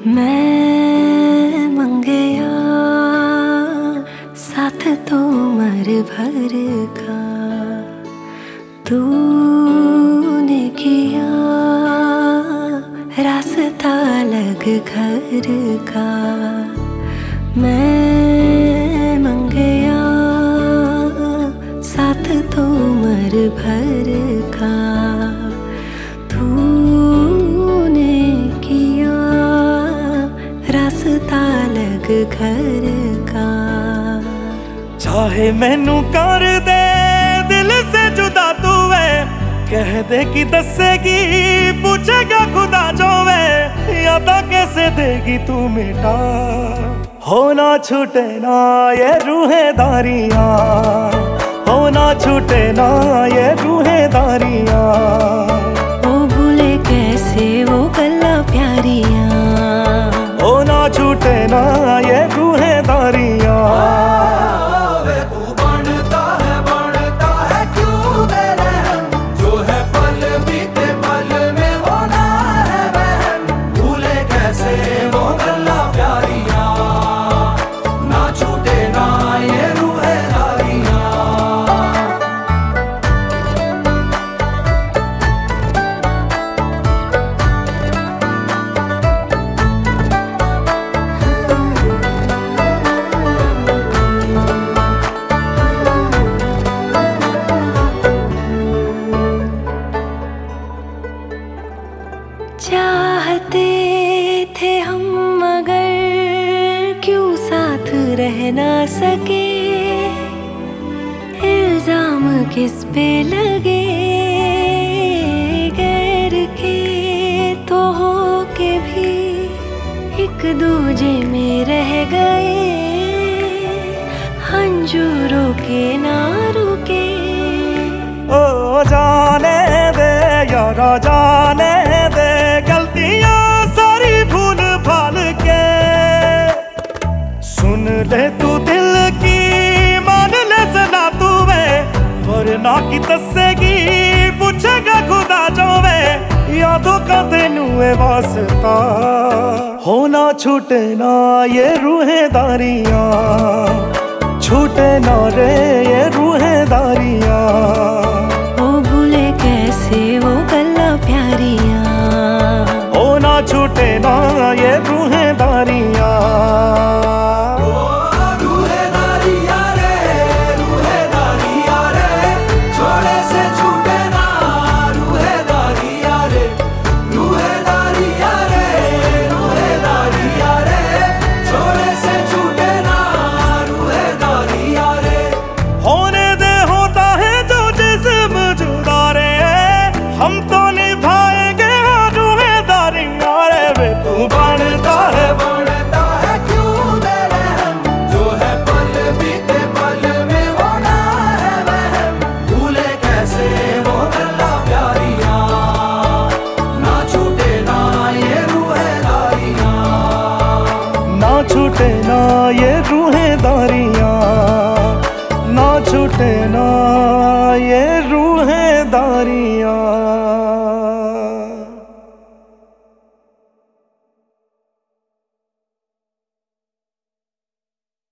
मैं मंगया साथ तो उम्र भर का, तूने किया रास्ता अलग घर का। मैं मंगया साथ तो उम्र भर का, तूने किया रास्ता अलग घर का। चाहे मैनू कर दे दिल से जुदा तू वे, कह दे कि दसेगी पूछेगा खुदा जो वे, यादा कैसे देगी तू मिटा। होना छूटे ना ये रूहेदारियां, होना छूटे ना ये रूहेदारियां। ओ भूले कैसे वो गल्ला प्यारियां, होना छूटे ना ये रूहेदारियां। चाहते थे हम मगर क्यों साथ रह ना सके, इल्जाम किस पे लगे गैर के तो हो के भी एक दूजे में रह गए, हंजूरों के ना रुके। ओ जाने दे यारा जाने दे, गलतियां सारी भूल भाल के। सुन ले तू दिल की मान ले सना तू वे, वरना की दसेगी पूछेगा खुदा जो वे, यादों का तेनू है वास्ता। होना छूटे ना ये रूहेदारियां, छूटे ना रे ये रूहेदारियां। ओ भूले कैसे वो गल्ला प्यारियां, होना छूटे ना ये रूहेदारियां। हम तो निभाएंगे रूहेदारियां रे वे, तू बनता है क्यों मेरे हम, जो है पल बीते पल में वो ना है वहम। भूले कैसे वो गल्ला प्यारियां, ना छूटे ना ये रूहेदारियां, ना छूटे ना ये